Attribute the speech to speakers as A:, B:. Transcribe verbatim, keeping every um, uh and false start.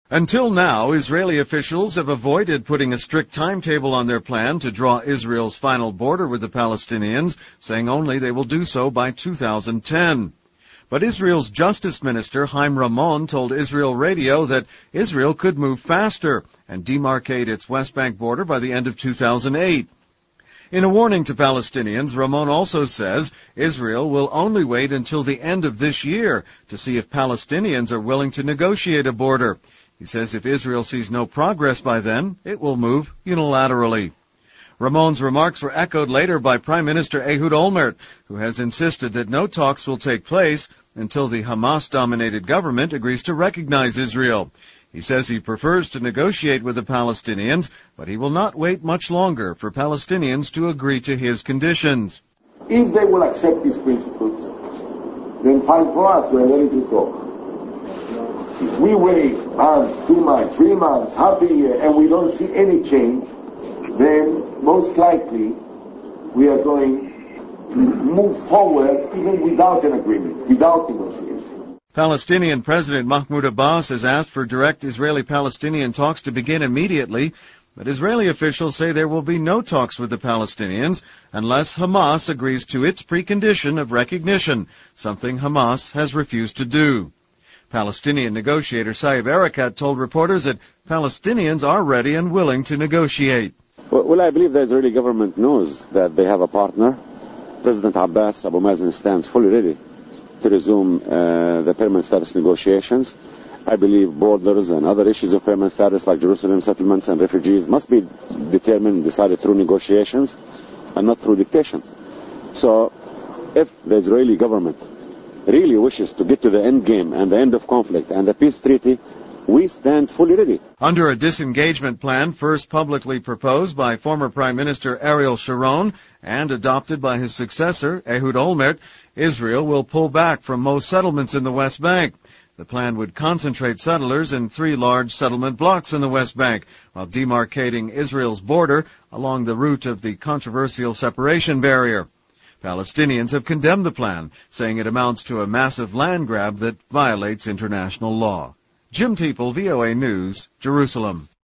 A: Until now, Israeli officials have avoided putting a strict timetable on their plan to draw Israel's final border with the Palestinians, saying only they will do so by two thousand ten. But Israel's Justice Minister, Haim Ramon, told Israel Radio that Israel could move faster and demarcate its West Bank border by the end of two thousand eight. In a warning to Palestinians, Ramon also says Israel will only wait until the end of this year to see if Palestinians are willing to negotiate a border. He says if Israel sees no progress by then, it will move unilaterally. Ramon's remarks were echoed later by Prime Minister Ehud Olmert, who has insisted that no talks will take place until the Hamas-dominated government agrees to recognize Israel. He says he prefers to negotiate with the Palestinians, but he will not wait much longer for Palestinians to agree to his conditions.
B: If they will accept these principles, then fine for us, we're ready to talk. If we wait months, two months, three months, half a year, and we don't see any change, then most likely we are going to move forward even without an agreement, without negotiation.
A: Palestinian President Mahmoud Abbas has asked for direct Israeli-Palestinian talks to begin immediately, but Israeli officials say there will be no talks with the Palestinians unless Hamas agrees to its precondition of recognition, something Hamas has refused to do. Palestinian negotiator Saeb Erekat told reporters that Palestinians are ready and willing to negotiate.
C: Well, well, I believe the Israeli government knows that they have a partner. President Abbas, Abu Mazen stands fully ready to resume uh, the permanent status negotiations. I believe borders and other issues of permanent status like Jerusalem settlements and refugees must be determined and decided through negotiations and not through dictation. So if the Israeli government really wishes to get to the end game and the end of conflict and the peace treaty, we stand fully ready.
A: Under a disengagement plan first publicly proposed by former Prime Minister Ariel Sharon and adopted by his successor, Ehud Olmert, Israel will pull back from most settlements in the West Bank. The plan would concentrate settlers in three large settlement blocks in the West Bank, while demarcating Israel's border along the route of the controversial separation barrier. Palestinians have condemned the plan, saying it amounts to a massive land grab that violates international law. Jim Teeple, V O A News, Jerusalem.